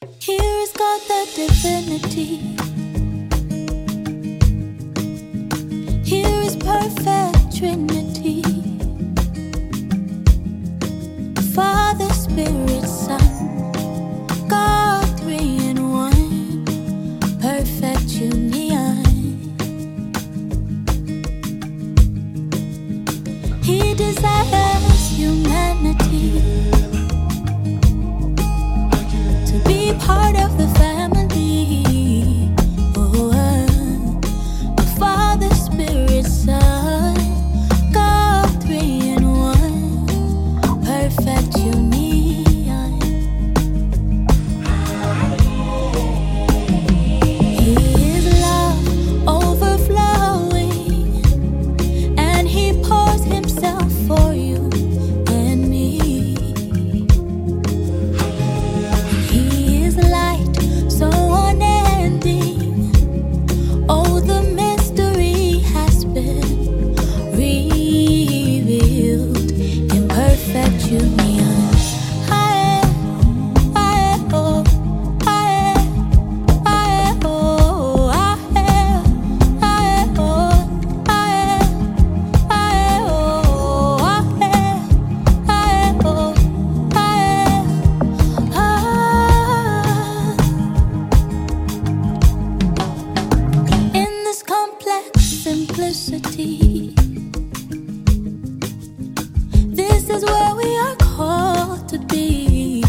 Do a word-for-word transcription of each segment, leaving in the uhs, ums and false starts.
Here is God the divinity. Here is perfect Trinity. Father, Spirit, Son, God three in one, perfect union. He desires humanity to be part of the family. Oh, uh, a Father, Spirit, Son, God three in one, perfect union. He is love overflowing, and He pours Himself for you and me. He is light so unending. Oh, the mystery has been revealed in perfect union. I am, I am, oh, I am, I am, oh, I am, I am, oh, I am, I am, oh, I am, I am, oh, I am, ah. In this complex simplicity, this is where we are called to be,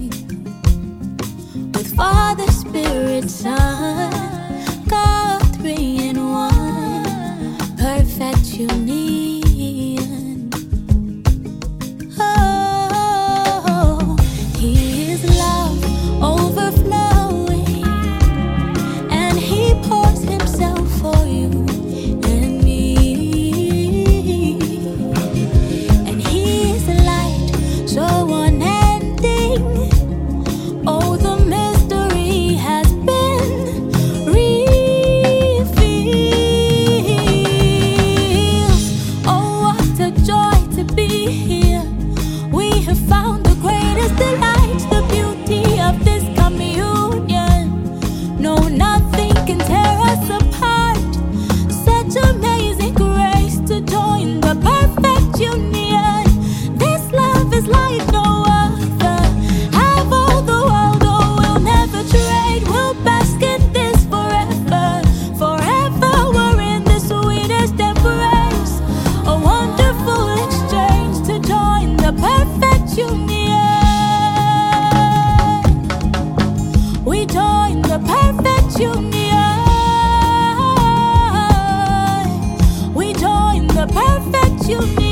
with Father, Spirit, Son, God three in one, perfect union. Oh, He is love overflowing, and He pours Himself for you and me. And He is light so unending. Oh, the mystery has been revealed. Oh, what a joy to be here. We have found the greatest delight, the beauty of this communion. No, nothing can tear us apart. Such amazing grace to join the perfect union. This love is like no other. Have all the world, oh, we'll never trade. We'll bask in this forever. Forever we're in the sweetest embrace. A wonderful exchange to join the perfect union. We join the perfect union. We join the perfect union.